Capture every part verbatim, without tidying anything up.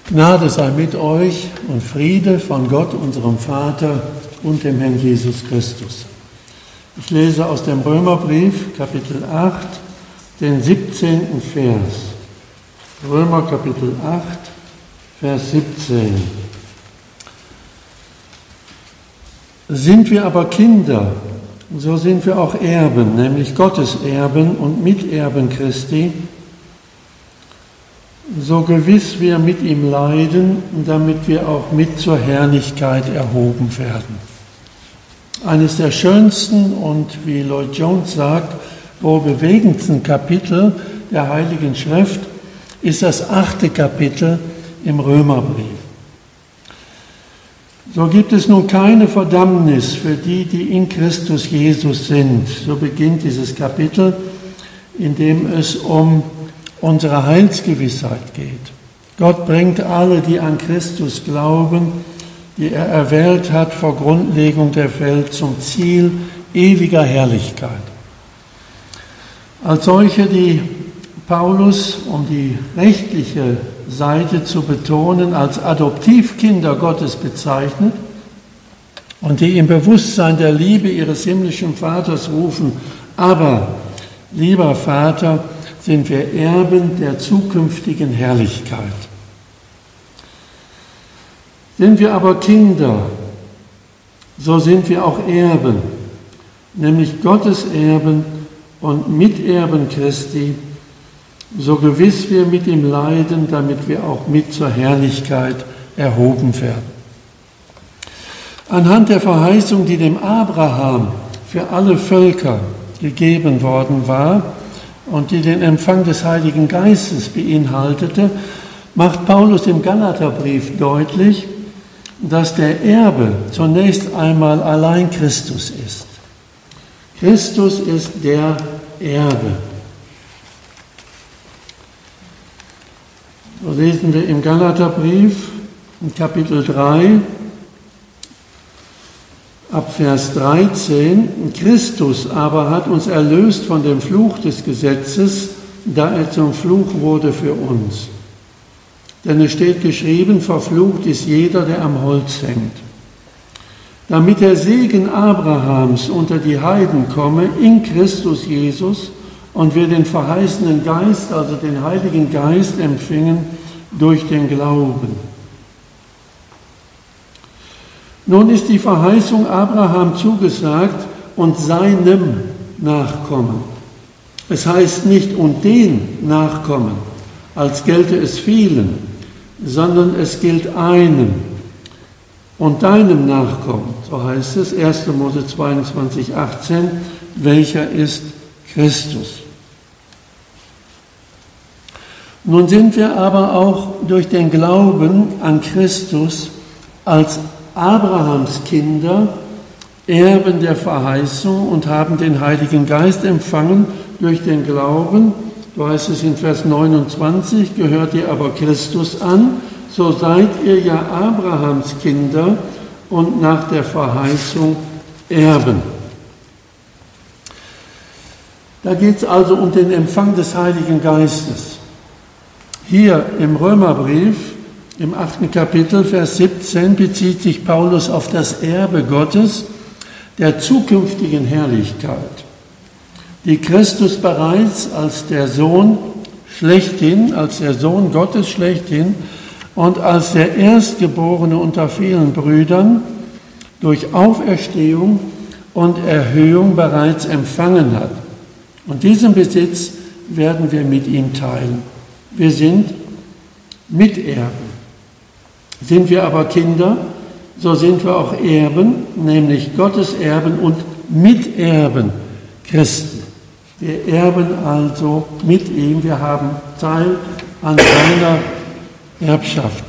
Gnade sei mit euch und Friede von Gott, unserem Vater und dem Herrn Jesus Christus. Ich lese aus dem Römerbrief, Kapitel acht, den siebzehnten Vers. Römer, Kapitel acht, Vers siebzehn. Sind wir aber Kinder, so sind wir auch Erben, nämlich Gottes Erben und Miterben Christi, so gewiss wir mit ihm leiden, damit wir auch mit zur Herrlichkeit erhoben werden. Eines der schönsten und, wie Lloyd Jones sagt, wohl bewegendsten Kapitel der Heiligen Schrift ist das achte Kapitel im Römerbrief. So gibt es nun keine Verdammnis für die, die in Christus Jesus sind. So beginnt dieses Kapitel, in dem es um unsere Heilsgewissheit geht. Gott bringt alle, die an Christus glauben, die er erwählt hat vor Grundlegung der Welt, zum Ziel ewiger Herrlichkeit. Als solche, die Paulus, um die rechtliche Seite zu betonen, als Adoptivkinder Gottes bezeichnet und die im Bewusstsein der Liebe ihres himmlischen Vaters rufen, aber, lieber Vater, sind wir Erben der zukünftigen Herrlichkeit. Sind wir aber Kinder, so sind wir auch Erben, nämlich Gottes Erben und Miterben Christi, so gewiss wir mit ihm leiden, damit wir auch mit zur Herrlichkeit erhoben werden. Anhand der Verheißung, die dem Abraham für alle Völker gegeben worden war und die den Empfang des Heiligen Geistes beinhaltete, macht Paulus im Galaterbrief deutlich, dass der Erbe zunächst einmal allein Christus ist. Christus ist der Erbe. So lesen wir im Galaterbrief, in Kapitel drei, ab Vers dreizehn, Christus aber hat uns erlöst von dem Fluch des Gesetzes, da er zum Fluch wurde für uns. Denn es steht geschrieben, verflucht ist jeder, der am Holz hängt. Damit der Segen Abrahams unter die Heiden komme, in Christus Jesus, und wir den verheißenen Geist, also den Heiligen Geist, empfingen durch den Glauben. Nun ist die Verheißung Abraham zugesagt und seinem Nachkommen. Es heißt nicht und den Nachkommen, als gelte es vielen, sondern es gilt einem und deinem Nachkommen. So heißt es, erster Mose zweiundzwanzig, achtzehn, welcher ist Christus. Nun sind wir aber auch durch den Glauben an Christus als Abrahams Kinder Erben der Verheißung und haben den Heiligen Geist empfangen durch den Glauben. So heißt es in Vers neunundzwanzig, gehört ihr aber Christus an, so seid ihr ja Abrahams Kinder und nach der Verheißung Erben. Da geht es also um den Empfang des Heiligen Geistes. Hier im Römerbrief, im achten Kapitel, Vers siebzehn, bezieht sich Paulus auf das Erbe Gottes der zukünftigen Herrlichkeit, die Christus bereits als der Sohn schlechthin, als der Sohn Gottes schlechthin und als der Erstgeborene unter vielen Brüdern durch Auferstehung und Erhöhung bereits empfangen hat. Und diesen Besitz werden wir mit ihm teilen. Wir sind Miterben. Sind wir aber Kinder, so sind wir auch Erben, nämlich Gottes Erben und Miterben Christi. Wir erben also mit ihm, wir haben Teil an seiner Erbschaft.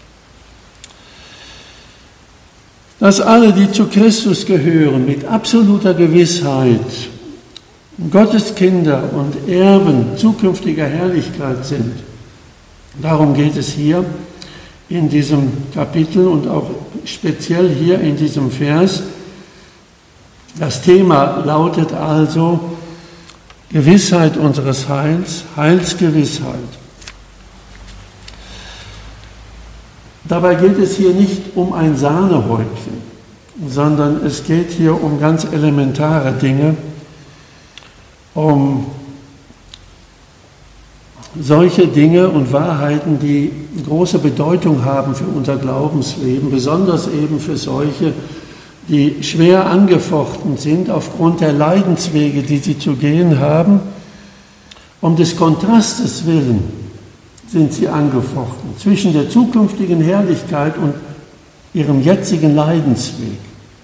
Dass alle, die zu Christus gehören, mit absoluter Gewissheit Gottes Kinder und Erben zukünftiger Herrlichkeit sind. Darum geht es hier in diesem Kapitel und auch speziell hier in diesem Vers. Das Thema lautet also Gewissheit unseres Heils, Heilsgewissheit. Dabei geht es hier nicht um ein Sahnehäubchen, sondern es geht hier um ganz elementare Dinge, um solche Dinge und Wahrheiten, die große Bedeutung haben für unser Glaubensleben, besonders eben für solche, die schwer angefochten sind aufgrund der Leidenswege, die sie zu gehen haben. Um des Kontrastes willen sind sie angefochten zwischen der zukünftigen Herrlichkeit und ihrem jetzigen Leidensweg,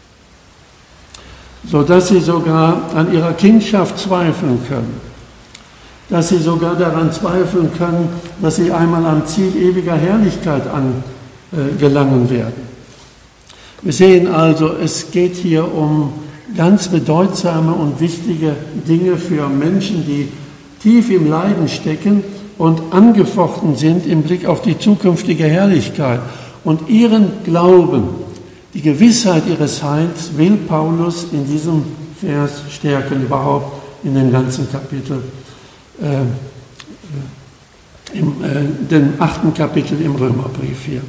sodass sie sogar an ihrer Kindschaft zweifeln können, dass sie sogar daran zweifeln können, dass sie einmal am Ziel ewiger Herrlichkeit angelangen werden. Wir sehen also, es geht hier um ganz bedeutsame und wichtige Dinge für Menschen, die tief im Leiden stecken und angefochten sind im Blick auf die zukünftige Herrlichkeit. Und ihren Glauben, die Gewissheit ihres Heils, will Paulus in diesem Vers stärken, überhaupt in dem ganzen Kapitel, äh, im äh, dem achten Kapitel im Römerbrief hier.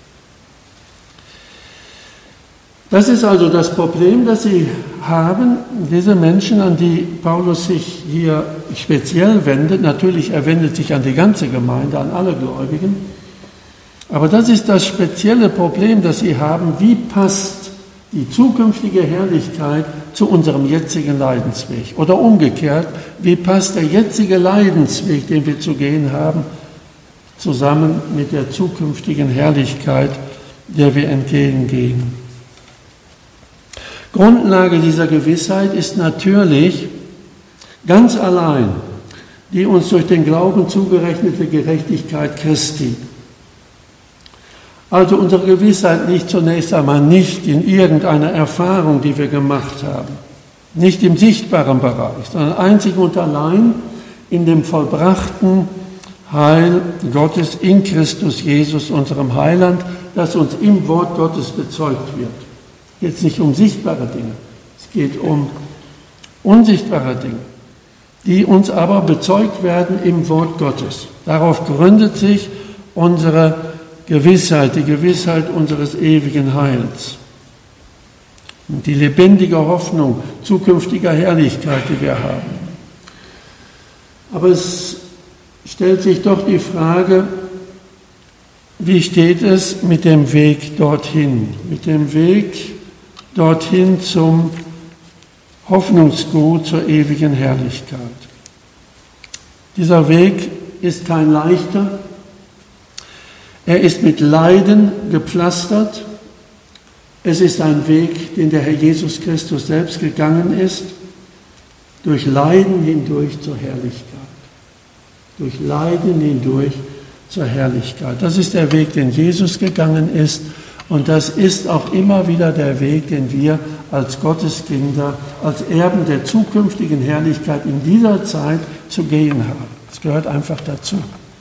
Das ist also das Problem, das sie haben, diese Menschen, an die Paulus sich hier speziell wendet. Natürlich, er wendet sich an die ganze Gemeinde, an alle Gläubigen. Aber das ist das spezielle Problem, das sie haben. Wie passt die zukünftige Herrlichkeit zu unserem jetzigen Leidensweg? Oder umgekehrt, wie passt der jetzige Leidensweg, den wir zu gehen haben, zusammen mit der zukünftigen Herrlichkeit, der wir entgegengehen? Grundlage dieser Gewissheit ist natürlich ganz allein die uns durch den Glauben zugerechnete Gerechtigkeit Christi. Also unsere Gewissheit liegt zunächst einmal nicht in irgendeiner Erfahrung, die wir gemacht haben, nicht im sichtbaren Bereich, sondern einzig und allein in dem vollbrachten Heil Gottes in Christus Jesus, unserem Heiland, das uns im Wort Gottes bezeugt wird. Jetzt nicht um sichtbare Dinge, es geht um unsichtbare Dinge, die uns aber bezeugt werden im Wort Gottes. Darauf gründet sich unsere Gewissheit, die Gewissheit unseres ewigen Heils. Und die lebendige Hoffnung zukünftiger Herrlichkeit, die wir haben. Aber es stellt sich doch die Frage, wie steht es mit dem Weg dorthin, mit dem Weg dorthin zum Hoffnungsgut, zur ewigen Herrlichkeit. Dieser Weg ist kein leichter, er ist mit Leiden gepflastert, es ist ein Weg, den der Herr Jesus Christus selbst gegangen ist, durch Leiden hindurch zur Herrlichkeit. Durch Leiden hindurch zur Herrlichkeit. Das ist der Weg, den Jesus gegangen ist. Und das ist auch immer wieder der Weg, den wir als Gotteskinder, als Erben der zukünftigen Herrlichkeit in dieser Zeit zu gehen haben. Das gehört einfach dazu.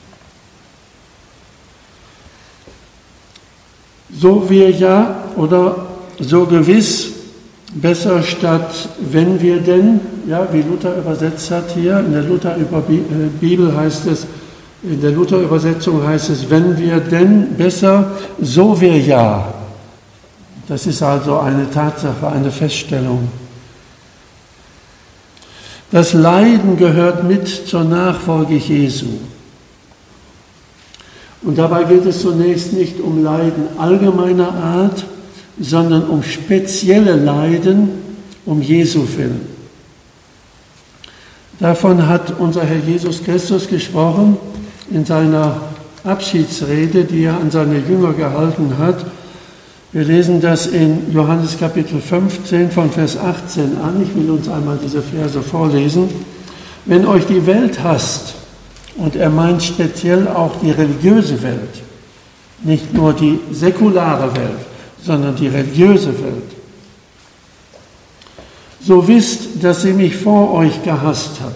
So wir ja oder so gewiss, besser statt wenn wir denn, ja, wie Luther übersetzt hat hier, in der Luther-Bibel heißt es, in der Luther-Übersetzung heißt es, wenn wir denn besser, so wir ja. Das ist also eine Tatsache, eine Feststellung. Das Leiden gehört mit zur Nachfolge Jesu. Und dabei geht es zunächst nicht um Leiden allgemeiner Art, sondern um spezielle Leiden um Jesu willen. Davon hat unser Herr Jesus Christus gesprochen in seiner Abschiedsrede, die er an seine Jünger gehalten hat. Wir lesen das in Johannes Kapitel fünfzehn von Vers achtzehn an. Ich will uns einmal diese Verse vorlesen. Wenn euch die Welt hasst, und er meint speziell auch die religiöse Welt, nicht nur die säkulare Welt, sondern die religiöse Welt, so wisst, dass sie mich vor euch gehasst hat.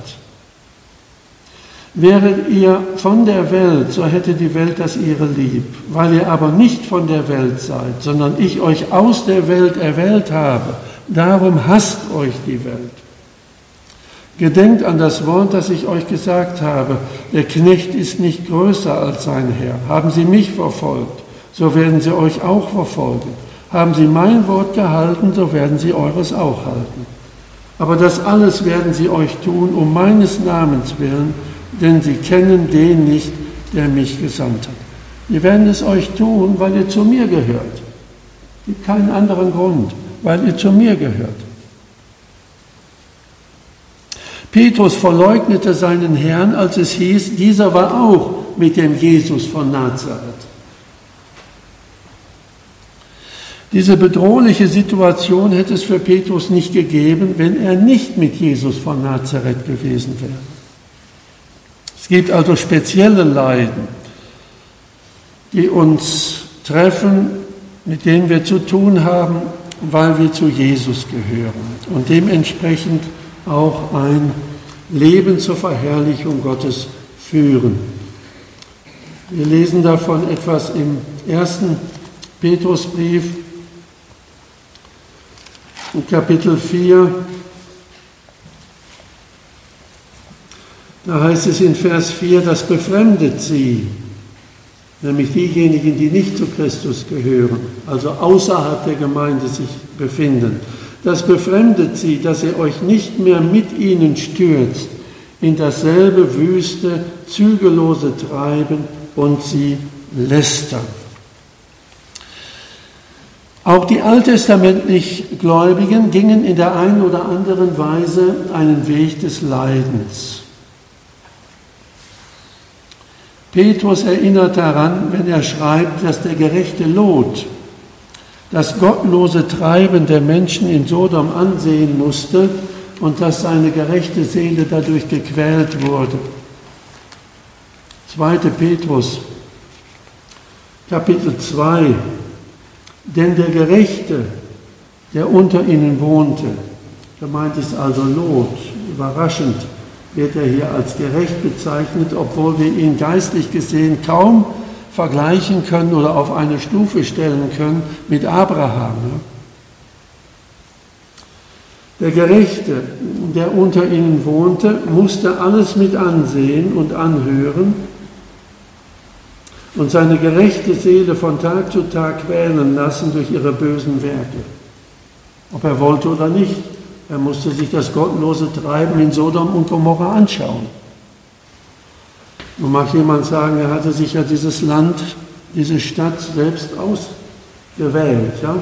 Wäret ihr von der Welt, so hätte die Welt das ihre lieb. Weil ihr aber nicht von der Welt seid, sondern ich euch aus der Welt erwählt habe, darum hasst euch die Welt. Gedenkt an das Wort, das ich euch gesagt habe, der Knecht ist nicht größer als sein Herr. Haben sie mich verfolgt, so werden sie euch auch verfolgen. Haben sie mein Wort gehalten, so werden sie eures auch halten. Aber das alles werden sie euch tun, um meines Namens willen, denn sie kennen den nicht, der mich gesandt hat. Sie werden es euch tun, weil ihr zu mir gehört. Es gibt keinen anderen Grund, weil ihr zu mir gehört. Petrus verleugnete seinen Herrn, als es hieß, dieser war auch mit dem Jesus von Nazareth. Diese bedrohliche Situation hätte es für Petrus nicht gegeben, wenn er nicht mit Jesus von Nazareth gewesen wäre. Es gibt also spezielle Leiden, die uns treffen, mit denen wir zu tun haben, weil wir zu Jesus gehören und dementsprechend auch ein Leben zur Verherrlichung Gottes führen. Wir lesen davon etwas im ersten Petrusbrief, in Kapitel vier. Da heißt es in Vers vier, das befremdet sie, nämlich diejenigen, die nicht zu Christus gehören, also außerhalb der Gemeinde sich befinden. Das befremdet sie, dass ihr euch nicht mehr mit ihnen stürzt in dasselbe wüste, zügellose Treiben und sie lästern. Auch die alttestamentlich Gläubigen gingen in der einen oder anderen Weise einen Weg des Leidens. Petrus erinnert daran, wenn er schreibt, dass der gerechte Lot das gottlose Treiben der Menschen in Sodom ansehen musste und dass seine gerechte Seele dadurch gequält wurde. zweiter Petrus, Kapitel zwei. Denn der Gerechte, der unter ihnen wohnte, gemeint ist also Lot, überraschend wird er hier als gerecht bezeichnet, obwohl wir ihn geistlich gesehen kaum vergleichen können oder auf eine Stufe stellen können mit Abraham. Der Gerechte, der unter ihnen wohnte, musste alles mit ansehen und anhören und seine gerechte Seele von Tag zu Tag quälen lassen durch ihre bösen Werke. Ob er wollte oder nicht, er musste sich das gottlose Treiben in Sodom und Gomorra anschauen. Nun mag jemand sagen, er hatte sich ja dieses Land, diese Stadt selbst ausgewählt. Ja?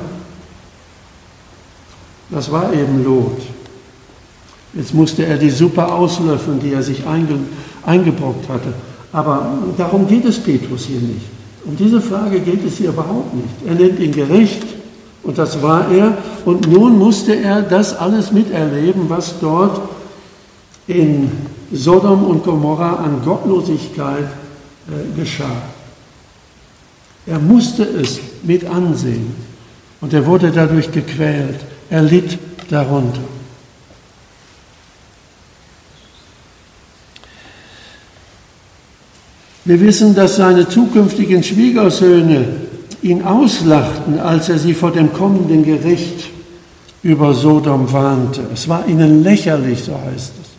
Das war eben Lot. Jetzt musste er die Suppe auslöffeln, die er sich einge, eingebrockt hatte. Aber darum geht es Petrus hier nicht. Um diese Frage geht es hier überhaupt nicht. Er nennt ihn gerecht und das war er. Und nun musste er das alles miterleben, was dort in Sodom und Gomorra an Gottlosigkeit äh, geschah. Er musste es mit ansehen und er wurde dadurch gequält. Er litt darunter. Wir wissen, dass seine zukünftigen Schwiegersöhne ihn auslachten, als er sie vor dem kommenden Gericht über Sodom warnte. Es war ihnen lächerlich, so heißt es.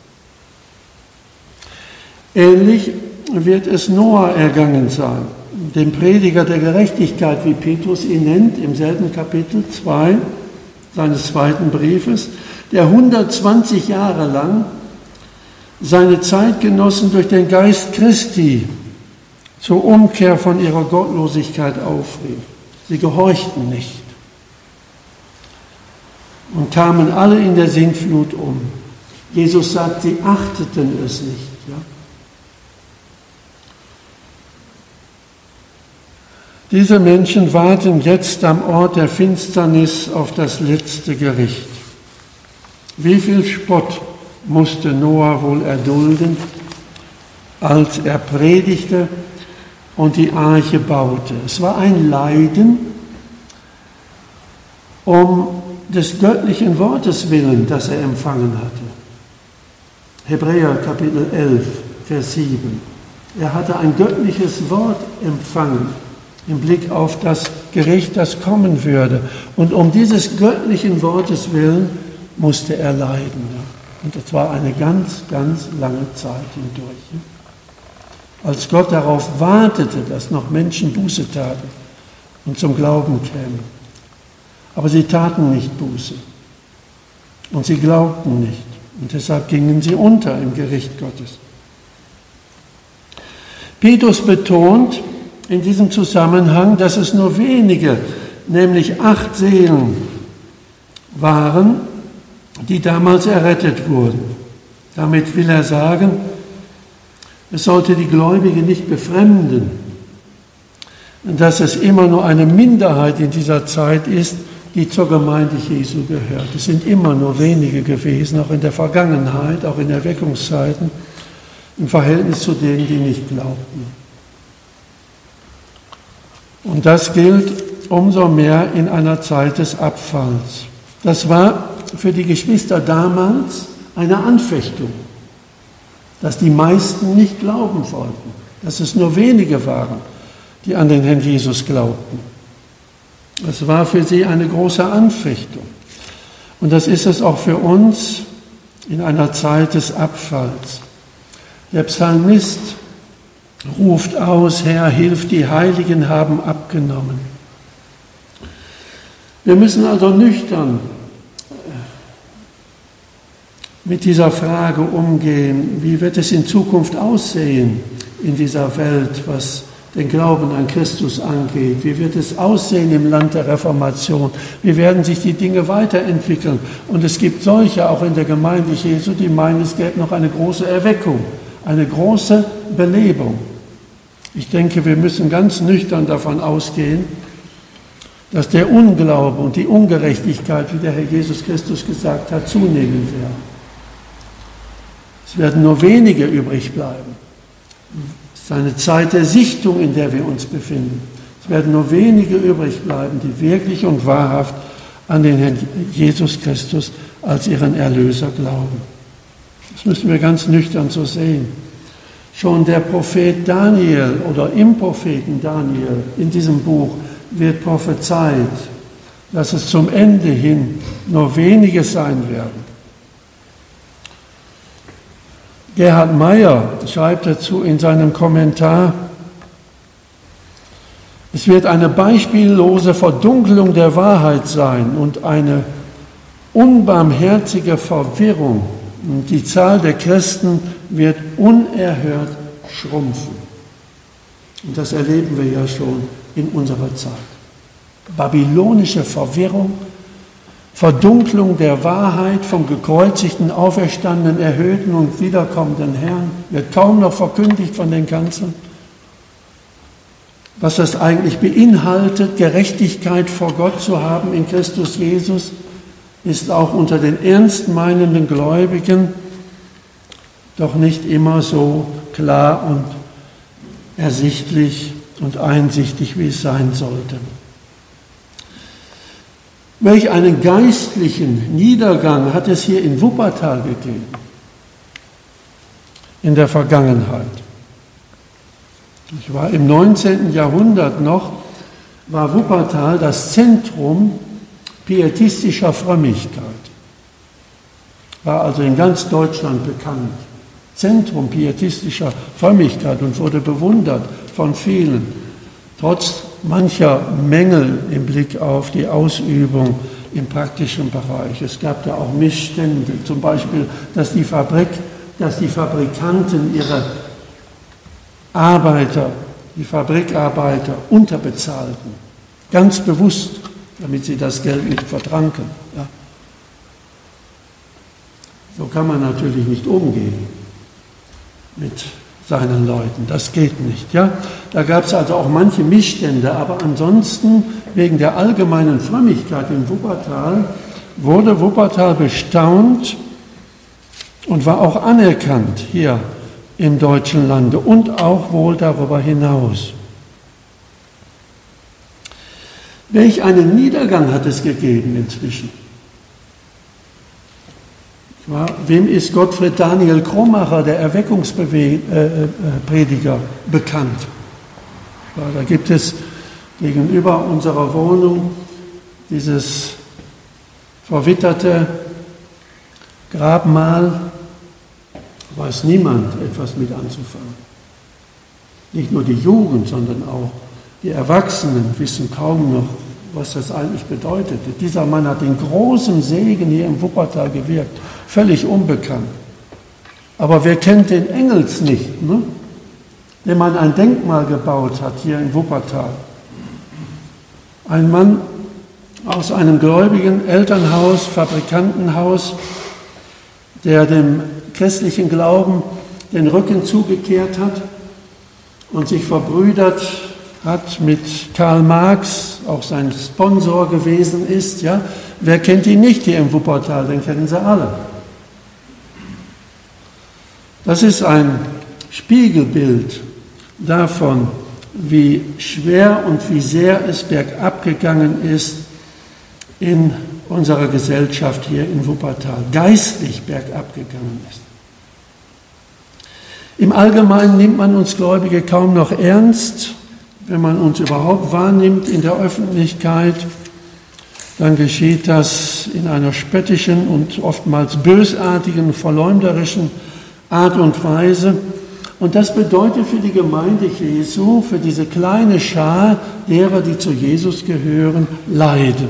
Ähnlich wird es Noah ergangen sein, dem Prediger der Gerechtigkeit, wie Petrus ihn nennt, im selben Kapitel zwei seines zweiten Briefes, der hundertzwanzig Jahre lang seine Zeitgenossen durch den Geist Christi zur Umkehr von ihrer Gottlosigkeit aufrief. Sie gehorchten nicht und kamen alle in der Sintflut um. Jesus sagt, sie achteten es nicht. Ja? Diese Menschen warten jetzt am Ort der Finsternis auf das letzte Gericht. Wie viel Spott musste Noah wohl erdulden, als er predigte und die Arche baute. Es war ein Leiden um des göttlichen Wortes willen, das er empfangen hatte. Hebräer Kapitel elf, Vers sieben. Er hatte ein göttliches Wort empfangen im Blick auf das Gericht, das kommen würde. Und um dieses göttlichen Wortes willen musste er leiden. Und das war eine ganz, ganz lange Zeit hindurch. Als Gott darauf wartete, dass noch Menschen Buße taten und zum Glauben kämen. Aber sie taten nicht Buße und sie glaubten nicht und deshalb gingen sie unter im Gericht Gottes. Petrus betont in diesem Zusammenhang, dass es nur wenige, nämlich acht Seelen waren, die damals errettet wurden. Damit will er sagen, es sollte die Gläubigen nicht befremden, dass es immer nur eine Minderheit in dieser Zeit ist, die zur Gemeinde Jesu gehört. Es sind immer nur wenige gewesen, auch in der Vergangenheit, auch in Erweckungszeiten, im Verhältnis zu denen, die nicht glaubten. Und das gilt umso mehr in einer Zeit des Abfalls. Das war für die Geschwister damals eine Anfechtung, dass die meisten nicht glauben wollten, dass es nur wenige waren, die an den Herrn Jesus glaubten. Es war für sie eine große Anfechtung. Und das ist es auch für uns in einer Zeit des Abfalls. Der Psalmist ruft aus, Herr, hilf, die Heiligen haben abgenommen. Wir müssen also nüchtern mit dieser Frage umgehen, wie wird es in Zukunft aussehen in dieser Welt, was den Glauben an Christus angeht. Wie wird es aussehen im Land der Reformation? Wie werden sich die Dinge weiterentwickeln? Und es gibt solche, auch in der Gemeinde Jesu, die meinen, es gäbe noch eine große Erweckung, eine große Belebung. Ich denke, wir müssen ganz nüchtern davon ausgehen, dass der Unglaube und die Ungerechtigkeit, wie der Herr Jesus Christus gesagt hat, zunehmen werden. Es werden nur wenige übrig bleiben. Es ist eine Zeit der Sichtung, in der wir uns befinden. Es werden nur wenige übrig bleiben, die wirklich und wahrhaft an den Herrn Jesus Christus als ihren Erlöser glauben. Das müssen wir ganz nüchtern so sehen. Schon der Prophet Daniel oder im Propheten Daniel in diesem Buch wird prophezeit, dass es zum Ende hin nur wenige sein werden. Gerhard Meyer schreibt dazu in seinem Kommentar, es wird eine beispiellose Verdunkelung der Wahrheit sein und eine unbarmherzige Verwirrung. Und die Zahl der Christen wird unerhört schrumpfen. Und das erleben wir ja schon in unserer Zeit. Babylonische Verwirrung, Verdunklung der Wahrheit vom gekreuzigten, auferstandenen, erhöhten und wiederkommenden Herrn, wird kaum noch verkündigt von den Kanzeln. Was das eigentlich beinhaltet, Gerechtigkeit vor Gott zu haben in Christus Jesus, ist auch unter den ernst meinenden Gläubigen doch nicht immer so klar und ersichtlich und einsichtig, wie es sein sollte. Welch einen geistlichen Niedergang hat es hier in Wuppertal gegeben, in der Vergangenheit. Ich war im neunzehnten Jahrhundert noch, war Wuppertal das Zentrum pietistischer Frömmigkeit. War also in ganz Deutschland bekannt. Zentrum pietistischer Frömmigkeit und wurde bewundert von vielen, trotz mancher Mängel im Blick auf die Ausübung im praktischen Bereich. Es gab da auch Missstände, zum Beispiel, dass die Fabrik, dass die Fabrikanten ihre Arbeiter, die Fabrikarbeiter unterbezahlten, ganz bewusst, damit sie das Geld nicht vertranken. Ja. So kann man natürlich nicht umgehen mit seinen Leuten. Das geht nicht. Ja? Da gab es also auch manche Missstände, aber ansonsten, wegen der allgemeinen Frömmigkeit in Wuppertal, wurde Wuppertal bestaunt und war auch anerkannt hier im deutschen Lande und auch wohl darüber hinaus. Welch einen Niedergang hat es gegeben inzwischen? Ja, wem ist Gottfried Daniel Krummacher, der Erweckungsprediger, bekannt? Ja, da gibt es gegenüber unserer Wohnung dieses verwitterte Grabmal, weiß niemand etwas mit anzufangen. Nicht nur die Jugend, sondern auch Die Erwachsenen wissen kaum noch, was das eigentlich bedeutete. Dieser Mann hat den großen Segen hier im Wuppertal gewirkt, völlig unbekannt. Aber wer kennt den Engels nicht, ne? Dem man ein Denkmal gebaut hat hier in Wuppertal. Ein Mann aus einem gläubigen Elternhaus, Fabrikantenhaus, der dem christlichen Glauben den Rücken zugekehrt hat und sich verbrüdert hat mit Karl Marx, auch sein Sponsor gewesen ist. Ja? Wer kennt ihn nicht hier im Wuppertal? Den kennen sie alle. Das ist ein Spiegelbild davon, wie schwer und wie sehr es bergab gegangen ist in unserer Gesellschaft hier in Wuppertal, geistlich bergab gegangen ist. Im Allgemeinen nimmt man uns Gläubige kaum noch ernst. Wenn man uns überhaupt wahrnimmt in der Öffentlichkeit, dann geschieht das in einer spöttischen und oftmals bösartigen, verleumderischen Art und Weise. Und das bedeutet für die Gemeinde Jesu, für diese kleine Schar derer, die zu Jesus gehören, Leiden.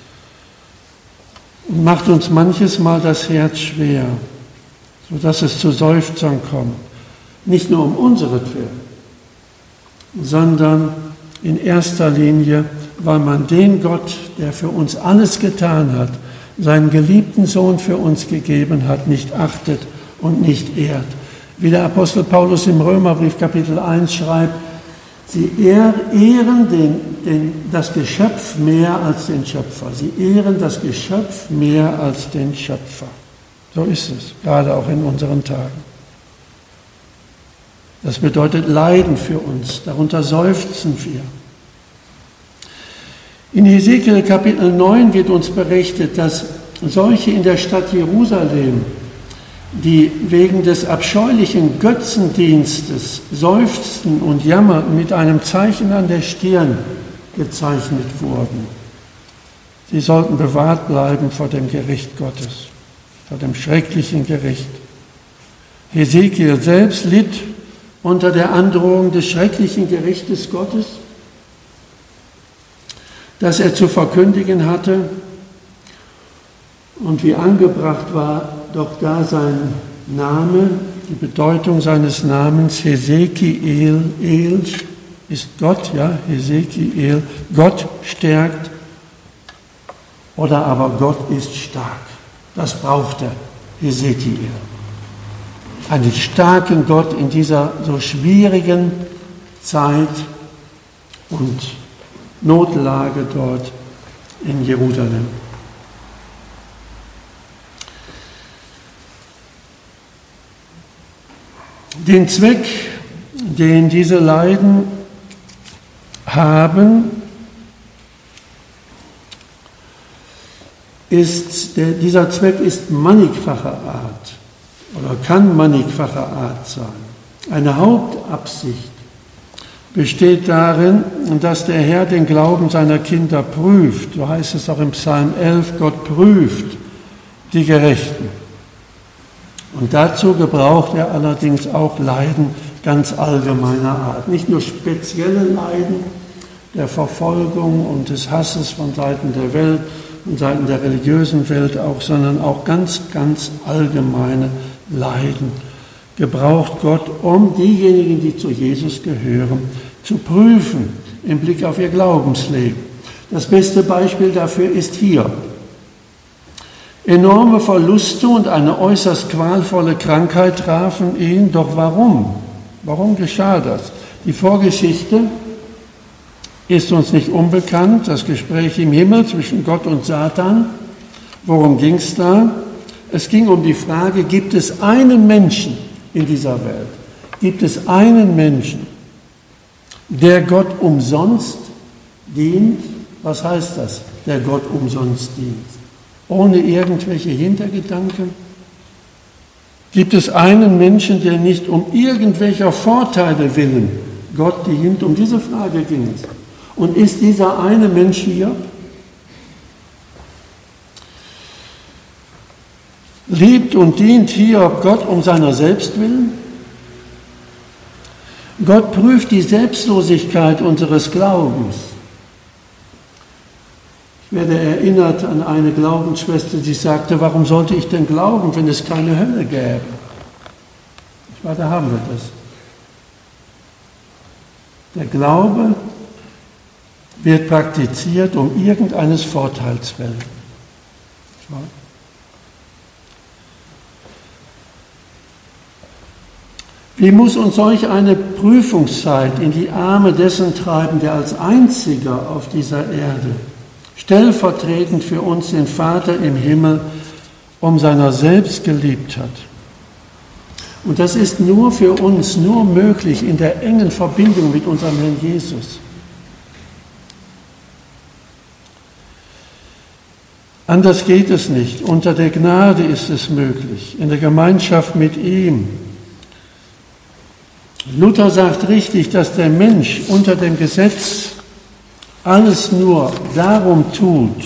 Und macht uns manches Mal das Herz schwer, sodass es zu Seufzern kommt. Nicht nur um unseretwillen, sondern in erster Linie, weil man den Gott, der für uns alles getan hat, seinen geliebten Sohn für uns gegeben hat, nicht achtet und nicht ehrt. Wie der Apostel Paulus im Römerbrief Kapitel eins schreibt, sie ehren den, den, das Geschöpf mehr als den Schöpfer. Sie ehren das Geschöpf mehr als den Schöpfer. So ist es, gerade auch in unseren Tagen. Das bedeutet Leiden für uns, darunter seufzen wir. In Hesekiel Kapitel neun wird uns berichtet, dass solche in der Stadt Jerusalem, die wegen des abscheulichen Götzendienstes seufzten und jammerten, mit einem Zeichen an der Stirn gezeichnet wurden. Sie sollten bewahrt bleiben vor dem Gericht Gottes, vor dem schrecklichen Gericht. Hesekiel selbst litt unter der Androhung des schrecklichen Gerichtes Gottes, das er zu verkündigen hatte und wie angebracht war, doch da sein Name, die Bedeutung seines Namens Hesekiel, El ist Gott, ja, Hesekiel, Gott stärkt oder aber Gott ist stark. Das brauchte Hesekiel. Einen starken Gott in dieser so schwierigen Zeit und Notlage dort in Jerusalem. Den Zweck, den diese Leiden haben, ist, der, dieser Zweck ist mannigfacher Art oder kann mannigfacher Art sein. Eine Hauptabsicht besteht darin, dass der Herr den Glauben seiner Kinder prüft. So heißt es auch im Psalm elf, Gott prüft die Gerechten. Und dazu gebraucht er allerdings auch Leiden ganz allgemeiner Art. Nicht nur spezielle Leiden der Verfolgung und des Hasses von Seiten der Welt, von Seiten der religiösen Welt auch, sondern auch ganz, ganz allgemeine Leiden gebraucht Gott, um diejenigen, die zu Jesus gehören, zu prüfen im Blick auf ihr Glaubensleben. Das beste Beispiel dafür ist hier. Enorme Verluste und eine äußerst qualvolle Krankheit trafen ihn. Doch warum? Warum geschah das? Die Vorgeschichte ist uns nicht unbekannt. Das Gespräch im Himmel zwischen Gott und Satan. Worum ging es da? Es ging um die Frage, gibt es einen Menschen in dieser Welt? Gibt es einen Menschen, der Gott umsonst dient? Was heißt das, der Gott umsonst dient? Ohne irgendwelche Hintergedanken? Gibt es einen Menschen, der nicht um irgendwelcher Vorteile willen Gott dient? Um diese Frage ging es. Und ist dieser eine Mensch hier? Liebt und dient Hiob Gott um seiner selbst willen? Gott prüft die Selbstlosigkeit unseres Glaubens. Ich werde erinnert an eine Glaubensschwester, die sagte, warum sollte ich denn glauben, wenn es keine Hölle gäbe? Ich meine, da haben wir das. Der Glaube wird praktiziert um irgendeines Vorteils willen. Wie muss uns solch eine Prüfungszeit in die Arme dessen treiben, der als einziger auf dieser Erde stellvertretend für uns den Vater im Himmel um seiner selbst geliebt hat? Und das ist nur für uns nur möglich in der engen Verbindung mit unserem Herrn Jesus. Anders geht es nicht. Unter der Gnade ist es möglich, in der Gemeinschaft mit ihm. Luther sagt richtig, dass der Mensch unter dem Gesetz alles nur darum tut,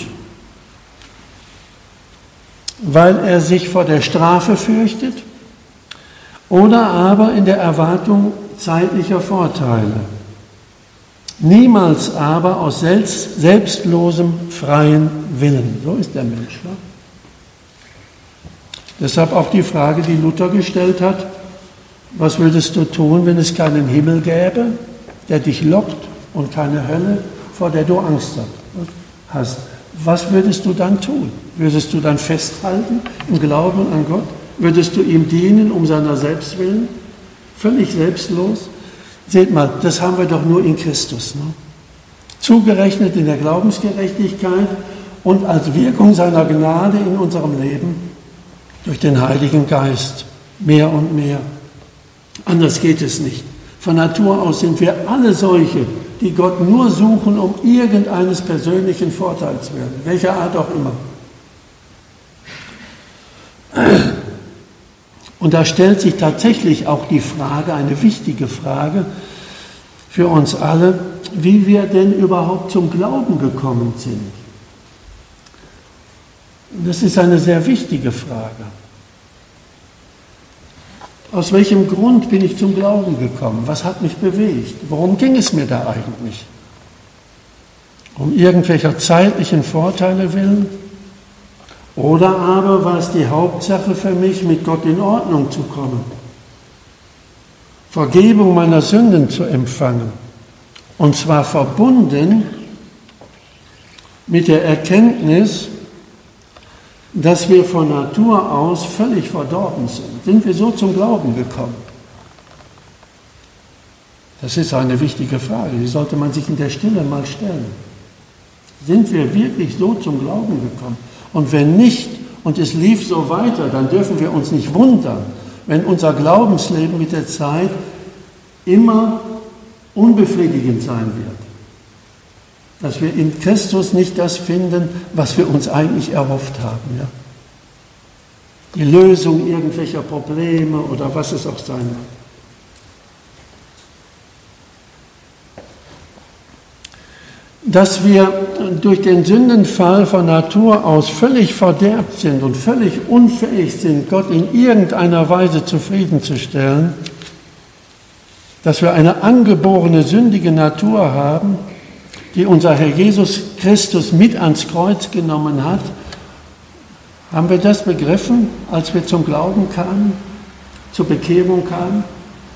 weil er sich vor der Strafe fürchtet oder aber in der Erwartung zeitlicher Vorteile. Niemals aber aus selbst, selbstlosem, freien Willen. So ist der Mensch. Ne? Deshalb auch die Frage, die Luther gestellt hat, was würdest du tun, wenn es keinen Himmel gäbe, der dich lockt und keine Hölle, vor der du Angst hast? Was würdest du dann tun? Würdest du dann festhalten im Glauben an Gott? Würdest du ihm dienen um seiner selbst willen? Völlig selbstlos? Seht mal, das haben wir doch nur in Christus. Ne? Zugerechnet in der Glaubensgerechtigkeit und als Wirkung seiner Gnade in unserem Leben durch den Heiligen Geist. Mehr und mehr. Anders geht es nicht. Von Natur aus sind wir alle solche, die Gott nur suchen, um irgendeines persönlichen Vorteils willen, welcher Art auch immer. Und da stellt sich tatsächlich auch die Frage, eine wichtige Frage für uns alle, wie wir denn überhaupt zum Glauben gekommen sind. Das ist eine sehr wichtige Frage. Aus welchem Grund bin ich zum Glauben gekommen? Was hat mich bewegt? Worum ging es mir da eigentlich? Um irgendwelcher zeitlichen Vorteile willen? Oder aber war es die Hauptsache für mich, mit Gott in Ordnung zu kommen? Vergebung meiner Sünden zu empfangen. Und zwar verbunden mit der Erkenntnis, dass wir von Natur aus völlig verdorben sind. Sind wir so zum Glauben gekommen? Das ist eine wichtige Frage, die sollte man sich in der Stille mal stellen. Sind wir wirklich so zum Glauben gekommen? Und wenn nicht, und es lief so weiter, dann dürfen wir uns nicht wundern, wenn unser Glaubensleben mit der Zeit immer unbefriedigend sein wird. Dass wir in Christus nicht das finden, was wir uns eigentlich erhofft haben. Ja? Die Lösung irgendwelcher Probleme oder was es auch sein mag. Dass wir durch den Sündenfall von Natur aus völlig verderbt sind und völlig unfähig sind, Gott in irgendeiner Weise zufriedenzustellen, dass wir eine angeborene sündige Natur haben, die unser Herr Jesus Christus mit ans Kreuz genommen hat. Haben wir das begriffen, als wir zum Glauben kamen, zur Bekehrung kamen?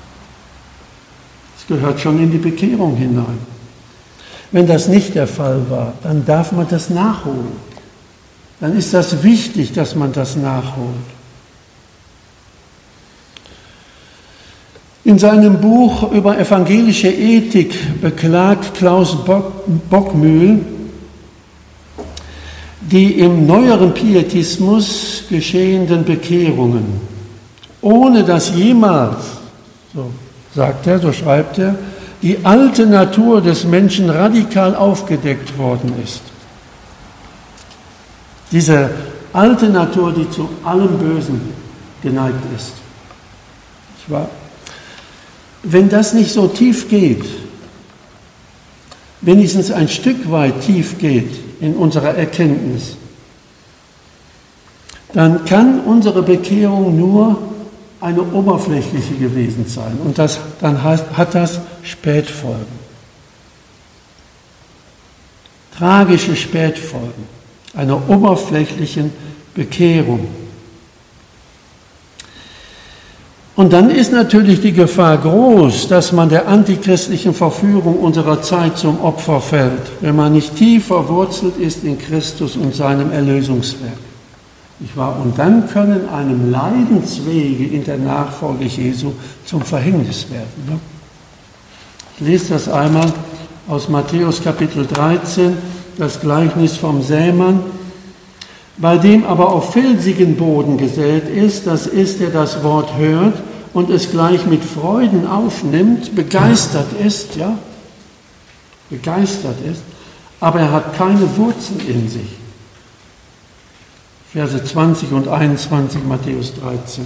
Das gehört schon in die Bekehrung hinein. Wenn das nicht der Fall war, dann darf man das nachholen. Dann ist das wichtig, dass man das nachholt. In seinem Buch über evangelische Ethik beklagt Klaus Bockmühl die im neueren Pietismus geschehenden Bekehrungen, ohne dass jemals, so sagt er, so schreibt er, die alte Natur des Menschen radikal aufgedeckt worden ist. Diese alte Natur, die zu allem Bösen geneigt ist. Nicht wahr? Wenn das nicht so tief geht, wenigstens ein Stück weit tief geht in unserer Erkenntnis, dann kann unsere Bekehrung nur eine oberflächliche gewesen sein. Und das, dann heißt, hat das Spätfolgen. Tragische Spätfolgen einer oberflächlichen Bekehrung. Und dann ist natürlich die Gefahr groß, dass man der antichristlichen Verführung unserer Zeit zum Opfer fällt, wenn man nicht tief verwurzelt ist in Christus und seinem Erlösungswerk. Nicht wahr? Und dann können einem Leidenswege in der Nachfolge Jesu zum Verhängnis werden. Ne? Ich lese das einmal aus Matthäus Kapitel dreizehn, das Gleichnis vom Sämann. Bei dem aber auf felsigen Boden gesät ist, das ist, der das Wort hört und es gleich mit Freuden aufnimmt, begeistert ist, ja, begeistert ist, aber er hat keine Wurzel in sich. Verse zwanzig und einundzwanzig, Matthäus dreizehn.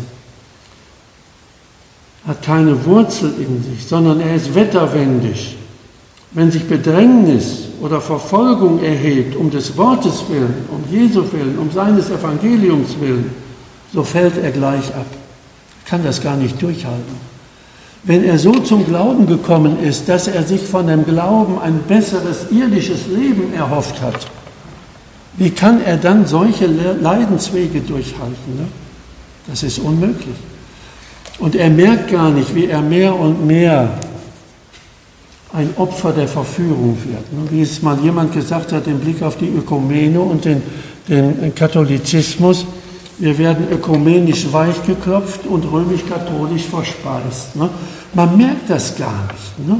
Hat keine Wurzel in sich, sondern er ist wetterwendig. Wenn sich Bedrängnis oder Verfolgung erhebt, um des Wortes willen, um Jesu willen, um seines Evangeliums willen, so fällt er gleich ab. Er kann das gar nicht durchhalten. Wenn er so zum Glauben gekommen ist, dass er sich von dem Glauben ein besseres irdisches Leben erhofft hat, wie kann er dann solche Leidenswege durchhalten? Ne? Das ist unmöglich. Und er merkt gar nicht, wie er mehr und mehr ein Opfer der Verführung wird. Wie es mal jemand gesagt hat, im Blick auf die Ökumene und den, den Katholizismus, wir werden ökumenisch weichgeklopft und römisch-katholisch verspeist. Man merkt das gar nicht.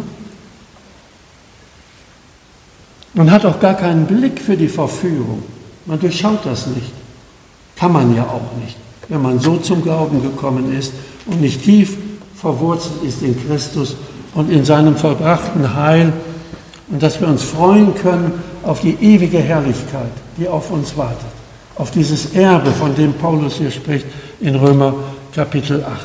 Man hat auch gar keinen Blick für die Verführung. Man durchschaut das nicht. Kann man ja auch nicht, wenn man so zum Glauben gekommen ist und nicht tief verwurzelt ist in Christus und in seinem vollbrachten Heil und dass wir uns freuen können auf die ewige Herrlichkeit, die auf uns wartet, auf dieses Erbe, von dem Paulus hier spricht in Römer Kapitel acht.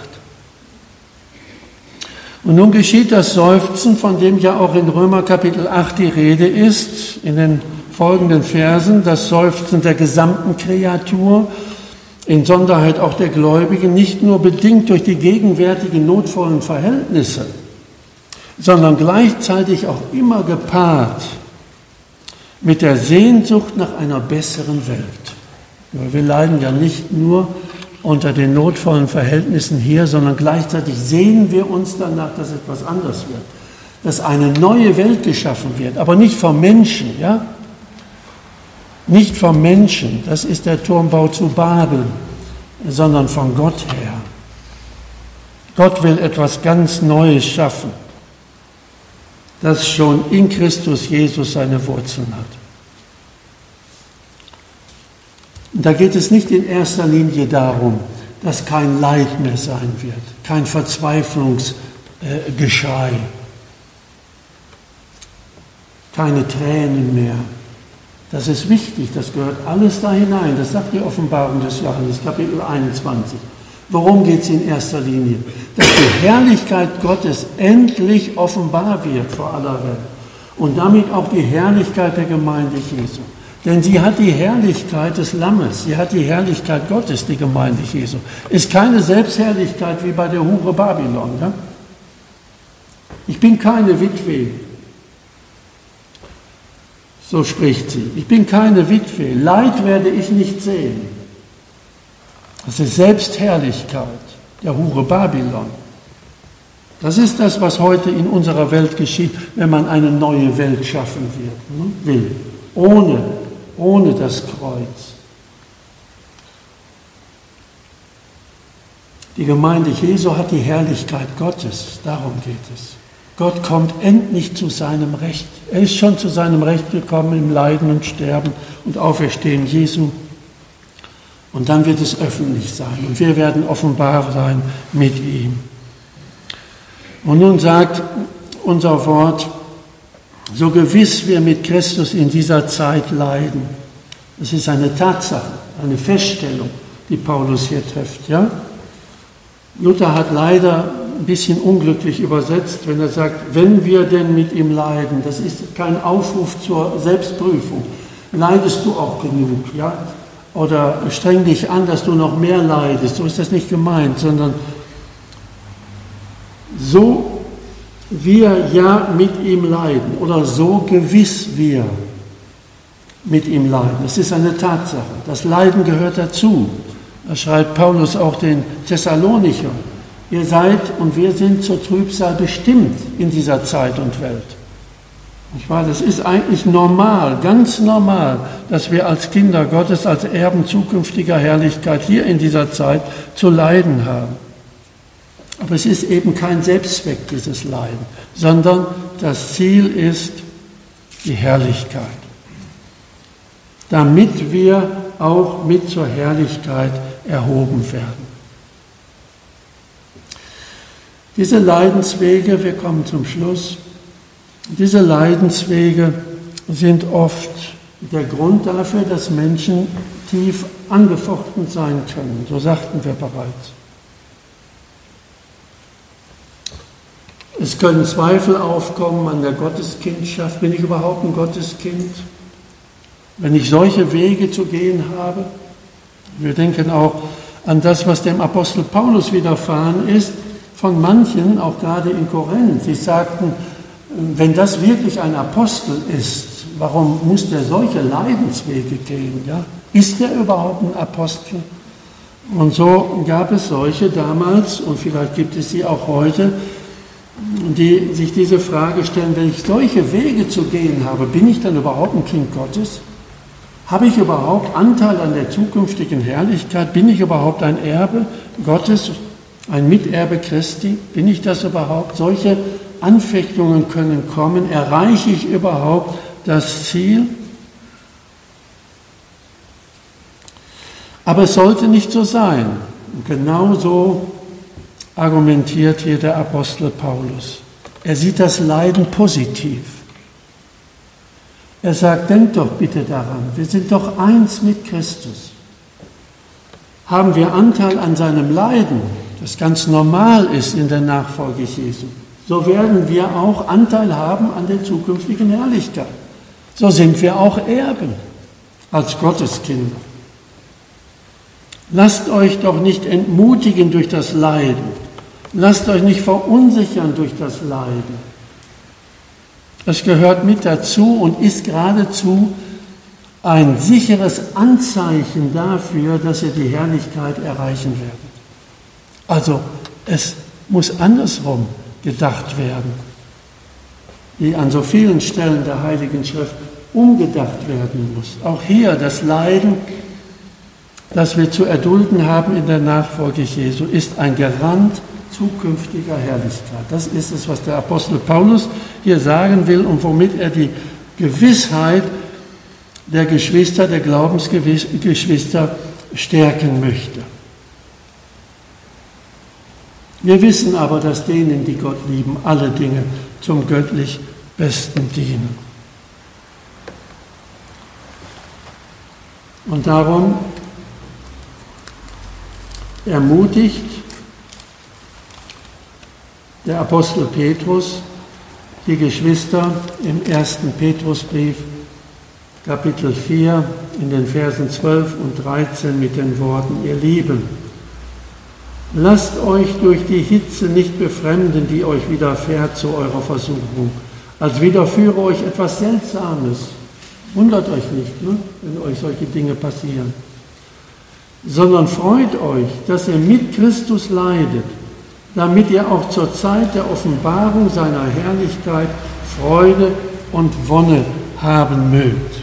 Und nun geschieht das Seufzen, von dem ja auch in Römer Kapitel acht die Rede ist, in den folgenden Versen, das Seufzen der gesamten Kreatur, in Sonderheit auch der Gläubigen, nicht nur bedingt durch die gegenwärtigen notvollen Verhältnisse, sondern gleichzeitig auch immer gepaart mit der Sehnsucht nach einer besseren Welt. Wir leiden ja nicht nur unter den notvollen Verhältnissen hier, sondern gleichzeitig sehnen wir uns danach, dass etwas anders wird, dass eine neue Welt geschaffen wird, aber nicht vom Menschen, ja? Nicht vom Menschen, das ist der Turmbau zu Babel, sondern von Gott her. Gott will etwas ganz Neues schaffen, das schon in Christus Jesus seine Wurzeln hat. Und da geht es nicht in erster Linie darum, dass kein Leid mehr sein wird, kein Verzweiflungsgeschrei, keine Tränen mehr. Das ist wichtig, das gehört alles da hinein. Das sagt die Offenbarung des Johannes, Kapitel einundzwanzig. Worum geht es in erster Linie? Dass die Herrlichkeit Gottes endlich offenbar wird vor aller Welt. Und damit auch die Herrlichkeit der Gemeinde Jesu. Denn sie hat die Herrlichkeit des Lammes, sie hat die Herrlichkeit Gottes, die Gemeinde Jesu. Ist keine Selbstherrlichkeit wie bei der Hure Babylon. Ne? Ich bin keine Witwe. So spricht sie. Ich bin keine Witwe. Leid werde ich nicht sehen. Das ist Selbstherrlichkeit der Hure Babylon. Das ist das, was heute in unserer Welt geschieht, wenn man eine neue Welt schaffen wird, ne, will. Ohne, ohne das Kreuz. Die Gemeinde Jesu hat die Herrlichkeit Gottes. Darum geht es. Gott kommt endlich zu seinem Recht. Er ist schon zu seinem Recht gekommen im Leiden und Sterben und Auferstehen Jesu. Und dann wird es öffentlich sein und wir werden offenbar sein mit ihm. Und nun sagt unser Wort, so gewiss wir mit Christus in dieser Zeit leiden. Das ist eine Tatsache, eine Feststellung, die Paulus hier trifft. Ja? Luther hat leider ein bisschen unglücklich übersetzt, wenn er sagt, wenn wir denn mit ihm leiden. Das ist kein Aufruf zur Selbstprüfung. Leidest du auch genug? Ja? Oder streng dich an, dass du noch mehr leidest. So ist das nicht gemeint, sondern so wir ja mit ihm leiden oder so gewiss wir mit ihm leiden. Das ist eine Tatsache. Das Leiden gehört dazu. Das schreibt Paulus auch den Thessalonichern. Ihr seid und wir sind zur Trübsal bestimmt in dieser Zeit und Welt. Das ist eigentlich normal, ganz normal, dass wir als Kinder Gottes, als Erben zukünftiger Herrlichkeit hier in dieser Zeit zu leiden haben. Aber es ist eben kein Selbstzweck, dieses Leiden, sondern das Ziel ist die Herrlichkeit, damit wir auch mit zur Herrlichkeit erhoben werden. Diese Leidenswege, wir kommen zum Schluss, diese Leidenswege sind oft der Grund dafür, dass Menschen tief angefochten sein können. So sagten wir bereits. Es können Zweifel aufkommen an der Gotteskindschaft. Bin ich überhaupt ein Gotteskind? Wenn ich solche Wege zu gehen habe, wir denken auch an das, was dem Apostel Paulus widerfahren ist, von manchen, auch gerade in Korinth. Sie sagten, wenn das wirklich ein Apostel ist, warum muss der solche Leidenswege gehen? Ja? Ist der überhaupt ein Apostel? Und so gab es solche damals, und vielleicht gibt es sie auch heute, die sich diese Frage stellen, wenn ich solche Wege zu gehen habe, bin ich dann überhaupt ein Kind Gottes? Habe ich überhaupt Anteil an der zukünftigen Herrlichkeit? Bin ich überhaupt ein Erbe Gottes? Ein Miterbe Christi? Bin ich das überhaupt? Solche Anfechtungen können kommen. Erreiche ich überhaupt das Ziel? Aber es sollte nicht so sein. Und genauso argumentiert hier der Apostel Paulus. Er sieht das Leiden positiv. Er sagt, denkt doch bitte daran, wir sind doch eins mit Christus. Haben wir Anteil an seinem Leiden, das ganz normal ist in der Nachfolge Jesu, so werden wir auch Anteil haben an der zukünftigen Herrlichkeit. So sind wir auch Erben als Gotteskinder. Lasst euch doch nicht entmutigen durch das Leiden. Lasst euch nicht verunsichern durch das Leiden. Es gehört mit dazu und ist geradezu ein sicheres Anzeichen dafür, dass ihr die Herrlichkeit erreichen werdet. Also es muss andersrum gedacht werden, wie an so vielen Stellen der Heiligen Schrift umgedacht werden muss. Auch hier das Leiden, das wir zu erdulden haben in der Nachfolge Jesu, ist ein Garant zukünftiger Herrlichkeit. Das ist es, was der Apostel Paulus hier sagen will und womit er die Gewissheit der Geschwister, der Glaubensgeschwister stärken möchte. Wir wissen aber, dass denen, die Gott lieben, alle Dinge zum göttlich Besten dienen. Und darum ermutigt der Apostel Petrus die Geschwister im ersten Petrusbrief, Kapitel vier, in den Versen zwölf und dreizehn mit den Worten, ihr Lieben, lasst euch durch die Hitze nicht befremden, die euch widerfährt zu eurer Versuchung, als widerführe euch etwas Seltsames. Wundert euch nicht, ne, wenn euch solche Dinge passieren, sondern freut euch, dass ihr mit Christus leidet, damit ihr auch zur Zeit der Offenbarung seiner Herrlichkeit Freude und Wonne haben mögt.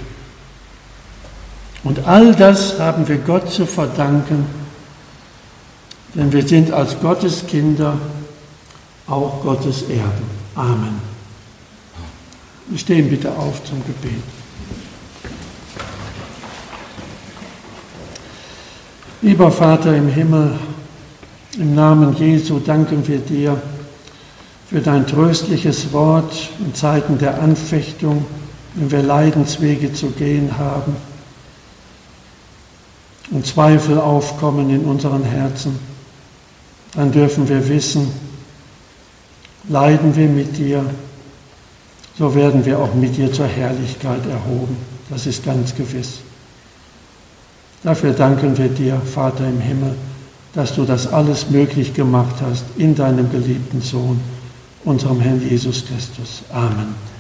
Und all das haben wir Gott zu verdanken, denn wir sind als Gottes Kinder auch Gottes Erben. Amen. Wir stehen bitte auf zum Gebet. Lieber Vater im Himmel, im Namen Jesu danken wir dir für dein tröstliches Wort in Zeiten der Anfechtung, wenn wir Leidenswege zu gehen haben und Zweifel aufkommen in unseren Herzen. Dann dürfen wir wissen, leiden wir mit dir, so werden wir auch mit dir zur Herrlichkeit erhoben. Das ist ganz gewiss. Dafür danken wir dir, Vater im Himmel, dass du das alles möglich gemacht hast in deinem geliebten Sohn, unserem Herrn Jesus Christus. Amen.